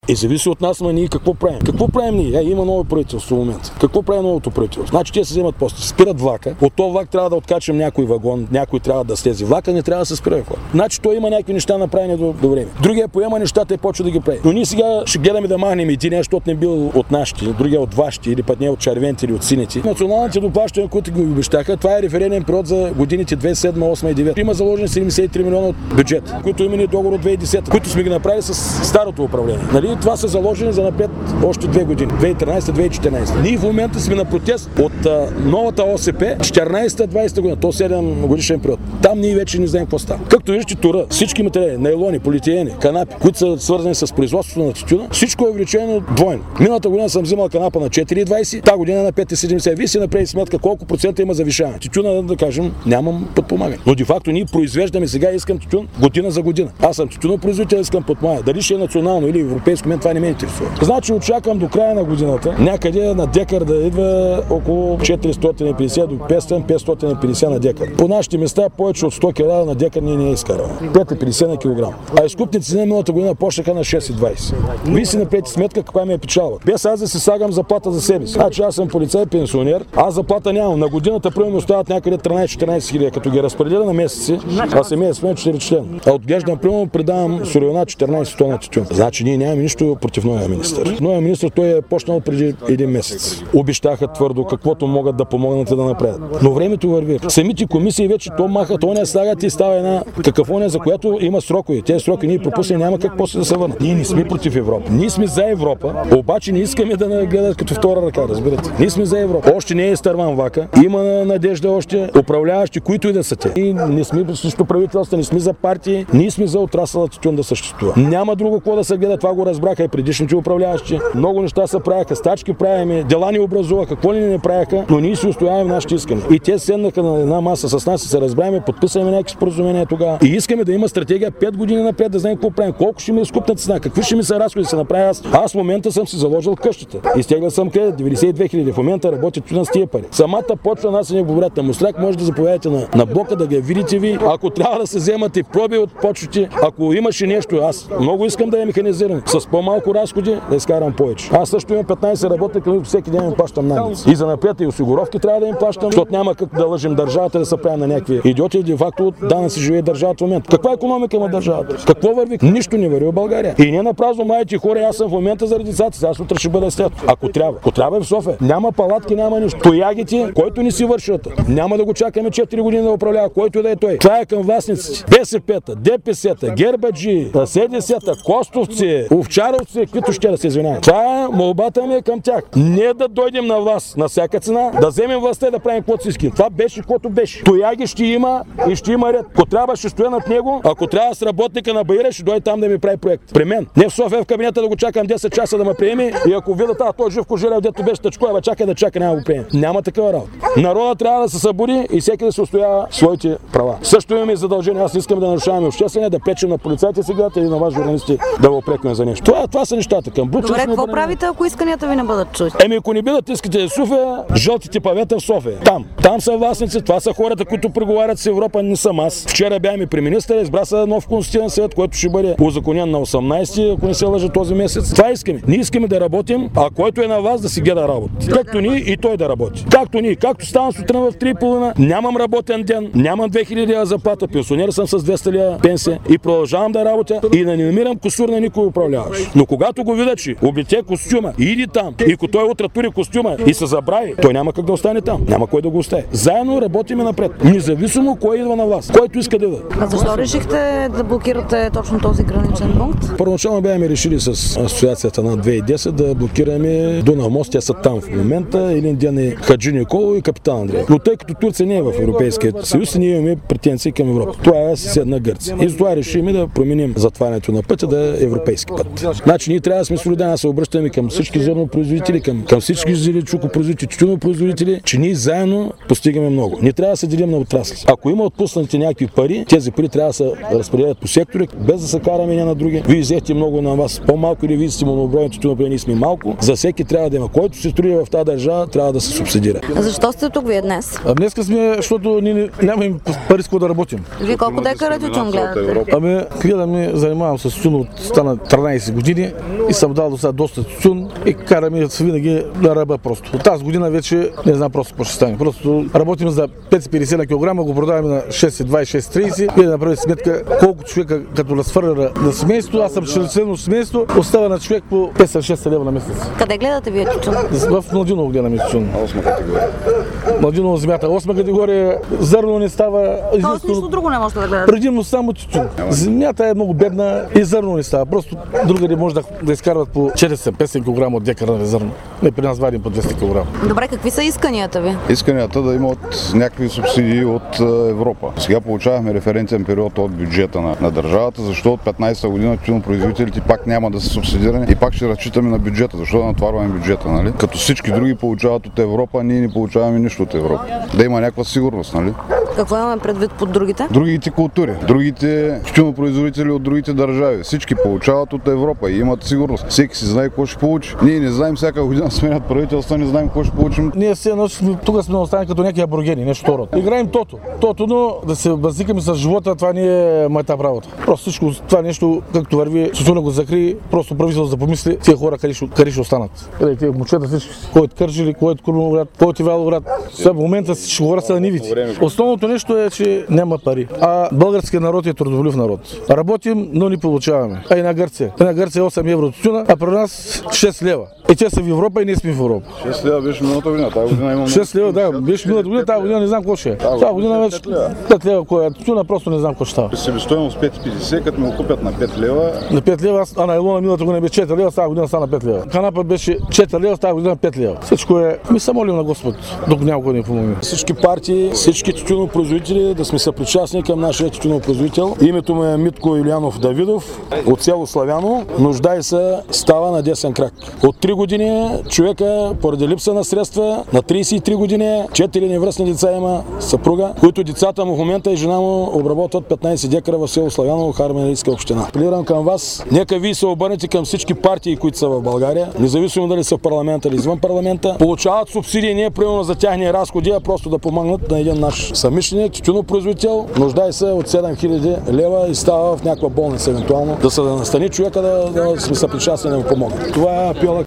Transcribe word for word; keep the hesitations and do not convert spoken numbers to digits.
И зависи от нас, ма ние какво правим. Какво правим ние? Е, има ново правителство в момента. Какво прави новото правителство? Значи те се вземат после, спират влака. От този влак трябва да откачам някой вагон, някой трябва да слезе влака, не трябва да се спира влак. Значи той има някакви неща направени до, до време. Другия поема нещата и почва да ги прави. Но ние сега ще гледаме да махнем един, защото не бил от нашите, другия от вашите, или пък не от червените или от сините. Националните доплащания, които ги обещаха, това е референден период за годините две хиляди и седма, осма и девета. Има заложени седемдесет и три милиона от бюджет, които имени договор от две хиляди и десета, които сме ги направили с старото управление. Нали? Това са заложени за напред още две години. две хиляди и тринадесета - две хиляди и четиринадесета. Ние в момента сме на протест от а, новата О С П четиринадесета - двадесета година, то седем годишен период. Там ние вече не знаем какво става. Както виждате, тура, всички материали, найлони, полиетилени, канапи, които са свързани с производството на тютюна, всичко е увеличено двойно. Миналата година съм взимал канапа на четири и двадесет, тази година на пет и седемдесет. Вие си направи сметка колко процента има завишаване. Тютюна, да кажем, нямам подпомагане. Но де факто ние произвеждаме сега, искам тютюн година за година. Аз съм тютюнопроизводител, искам подпомагане. Дали ще е национално или европейско, мен това не ме интересува. Значи очаквам до края на годината някъде на декар да идва около четиристотин и петдесет до петстотин - петстотин и петдесет на декар. По нашите места повече от сто кила на декар ние не е изкарваме. пет и петдесет на килограм. А изкупните цени миналата година почнаха на шест и двадесет. Вие си направете сметка каква ми е печалба. Без аз да си слагам заплата за себе си. Значи аз съм полицай, пенсионер, аз заплата нямам. На годината примерно остават някъде тринадесет-четиринадесет хиляди, като ги разпределя на месеци, а семейство сме четири член. А отглеждам примерно предавам суровина четиринадесет тона тютюн. Значи ние нямаме нищо против новия министър. Новия министър той е почнал преди един месец. Обещаха твърдо каквото могат да помогнат да направят. Но времето върви. Самите комисии вече то махат, то не слагат и става една какафония, за която има срокове. Тези сроки ние пропуснем, няма как после да се върнат. Ние не сме против Европа. Ние сме за Европа, обаче не искаме да нагледат като втора ръка, разбирате. Ние сме за Европа. Още не е изтърван влака. Има надежда още управляващи, които и да са те. И не сме срещу правителства, не сме за партии, ние сме за отрасъла тютюн да съществува. Няма друго какво да се гледа, това го разбраха и предишните управляващи. Много неща се правяха, стачки правиме, дела ни образуваха, какво ли не правяха, но ние си устояваме нашите искания. И те седнаха на една маса с нас и се разбравяме, подписваме някакви споразумения тогава. И искаме да има стратегия пет години напред, да знаем какво правим, колко ще ми изкупна цена, какви ще ми са разходи да се направя аз. Аз в момента съм си заложил къщата. Изтегля съм кредит деветдесет и две хиляди. В момента работя тютюн с тия пари. Самата почва нас не говорят на Мустрак, може да заповядате на, на блока да ги видите ви. Ако трябва да се вземате проби от почвите, ако имаше нещо, аз много искам да е механизиран. С по-малко разходи да изкарам повече. Аз също имам петнайсет работника, всеки ден им плащам надници. И за напред и осигуровки трябва да им плащам, защото няма как да лъжим държавата да се прави на някакви идиоти. Де факто данъци живее държавата в момента. Каква икономика има държавата? Какво върви? Нищо не върви в България. И не напразно младите хора, аз съм в момента заради децата си. Аз утре ще бъда след. Ако трябва. Ако трябва в София. Няма палатки, няма нищо. Тоягите, който не си вършат. Няма да го чакаме четири години да управлява, който да е той. Това е към властниците. Бе С П-та, Д П С-та, Гербаджи, С Д С-та, Костовци, Овчаровци, каквито ще да се извиняват. Това е молбата ми е към тях. Не да дойдем на власт на всяка цена, да вземем властта и да правим каквото си искаме. Това беше каквото беше. Тояги ще има и ще има ред. Ако трябва, ще стоя над него. Ако трябва с работника на Баира, ще дойде там да ми прави проект. При мен. Не в София в кабинета да го чакам десет часа да ме приеме и ако видя тази, той Живко Желев, дето беше тъчко, чакай да чака, няма да го приеме. Няма такава работа. Народът трябва да се събуди и всеки да се устоява своите права. Също имаме задължение. Аз не искам да нарушаваме обществения, да пречим на полицайите сега или на вас журналисти да го опрекваме за нещо. Това, това са нещата към Брукче. Добре, какво правите, ако исканията ви не бъдат чути? Еми, ако не бидат искате в София, жълтите павета в София. Там. Там са властници, това са хората, които преговарят с Европа, не съм аз. Вчера бяхме при министъра, избра се нов конституционен съвет, който ще бъде узаконен на осемнайсети, ако не се лъжа този месец. Това искаме. Ние искаме да работим, а който е на вас да си гледа работа. Както ние и той да работи. Както ние, както ставам сутрин в три и половина, нямам работен ден, нямам две хиляди лева заплата, пенсионер съм с двеста лева пенсия и продължавам да работя и да не намирам косур на никой управляващ. Но когато го видя, че облече костюма и иди там, и ако той утре тури костюма и се забрави, той няма как да остане там. Няма кой да го остави. Заедно работиме напред. Независимо кой идва на власт, който иска да идва. А защо решихте да блокирате точно този граничен пункт? Първоначално бяхме решили с асоциацията на две хиляди и десета да блокираме Дунав мост, те са там в момента. Един ден е Хаджи Николо и Капитан Андрей. Но тъй като Турция не е в Европейския съюз, ние имаме претенции към Европа. Това е съседна Гърция. И затова решихме да променим затварянето на пътя да е европейски път. Значи ние трябва да сме солидарни, да се обръщаме към всички зърнопроизводители, към, към всички зеленчукопроизводители, тютюнопроизводители, че ние заедно постигаме много. Не трябва да се делим на отрасли. Ако има отпуснати някакви пари, тези пари трябва да се разпределят по сектори, без да се караме една на други. Вие взехте много на вас по-малко или вие сте монобройни тютюнопрени, ние сме малко. За всеки трябва да има. Който се строи в тази държава, трябва да се субсидира. А защо сте тук вие днес? А днес сме, защото ние нямаме пари с какво да работим. Вие колко декара тютюн гледате? Ами, гледам, занимавам се с тютюн от стана тринайсет години и съм дал до сега доста тютюн и караме винаги на ръба просто. От тази година вече не знам просто какво ще стане. Просто работим за пет петдесет на килограма, го продаваме на шест двайсет, шест трийсет и да направим сметка колко човека като разфърля на семейство, аз съм членствено семейство, остава на човек по петдесет-шестдесет лева на месец. Къде гледате вие тютюн? В Младиново гледаме тютюн. Осма категория. Младиново земята. Осма категория, зърно не става. Тоест нищо друго не може да гледате? Предимно само тютюн. Земята е много бедна и зърно не става. Просто другаде може да, да изкарват по четиристотин кг от декара на зърно. Не, при нас вадим по двеста килограма. Добре, какви са исканията ви? Исканията да имат някакви субсидии от Европа. Сега получавахме референтен период от бюджета на, на държавата, защо от петнайсета година тютюнопроизводителите пак няма да са субсидирани и пак ще разчитаме на бюджета. Защо да натварваме бюджета, нали? Като всички други получават от Европа, ние не получаваме нищо от Европа. Да има някаква сигурност, нали? Какво имаме предвид под другите? Другите култури, другите тютюнопроизводители от другите държави. Всички получават от Европа и имат сигурност. Всеки си знае какво ще получи. Ние не знаем, всяка година сменят правителства, не знаем какво ще получим. Ние все едно тук сме останали като някакви аборигени, нещо второ. Играем тото. Тото, но да се базикаме с живота, това не е моята работа. Просто всичко това нещо, както върви, тютюна го закри, просто правителството да помисли тия хора къде ще, къде ще останат. Къде тия момчета всички, кой от Кърджали, кой от Крумовград, кой от Ивайловград. Сега в момента всички хора са на нивите. Основното нещо е, че няма пари. А българският народ е трудолюбив народ. Работим, но не получаваме. А и на Гърция. И на Гърция е осем евро тютюна, а при нас шест лева. И те са в Европа и ние сме в Европа. шест лева беше миналата година, тази година имам... шест лева, да, беше миналата година, тази година не знам какво ще е. Тази година вече пет лева, кой е тютюна, просто не знам какво ще става. Себестойност пет петдесет, като ме купят на пет лева. На пет лева, а на Елона миналата година беше четири лева, тази година стана пет лева. Канапа беше четири лева, тази година пет лева. Всичко е, ми се молим на Господ, докато някой не помогне. Всички партии, всички тютюнопроизводители да сме съпричастни към нашия тютюнопроизводител. Името му е Митко Илиянов Давидов от село Славяно. Нуждай се става на десен крак. От три години човека, поради липса на средства, на трийсет и три години, четири невръстни деца има съпруга, които децата му в момента и жена му обработват петнайсет декара в село Славяно, Харманлийска община. Апелирам към вас, нека вие се обърнете към всички партии, които са в България, независимо дали са в парламента или извън парламента, получават субсидии не примерно за тяхни разходи, а просто да помогнат на един наш съмишленик, тютюнопроизводител, нуждае се от седем хиляди лева и става в някаква болница евентуално, да се настани човека да, да сме съпричастни да му помогнат. Това е апела